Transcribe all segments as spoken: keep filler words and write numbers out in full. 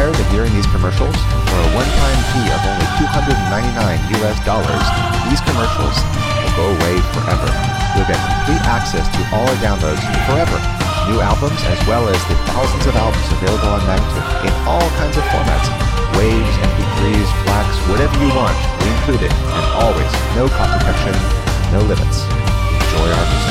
Tired of hearing these commercials? For a one-time fee of only two hundred ninety-nine U S dollars, these commercials will go away forever. You'll get complete access to all our downloads forever. New albums as well as the thousands of albums available on Magnatune in all kinds of formats. Waves, M P threes, FLACs, whatever you want, we include it. And always, no cost protection, no limits. Enjoy our music.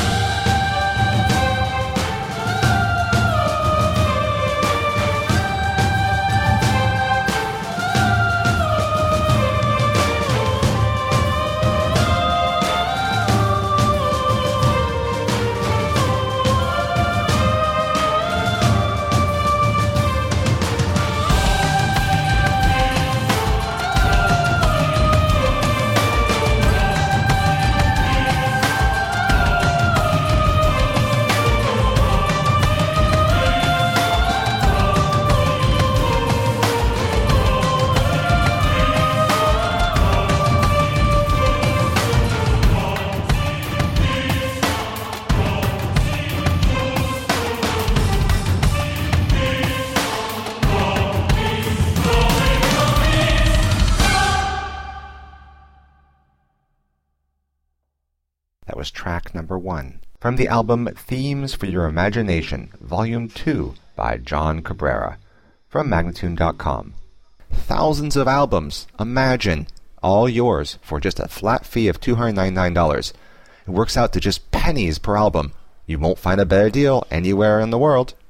Was track number one from the album Themes for Your Imagination, Volume two by John Cabrera from Magnatune dot com. Thousands of albums, imagine, all yours for just a flat fee of two hundred ninety-nine dollars. It works out to just pennies per album. You won't find a better deal anywhere in the world.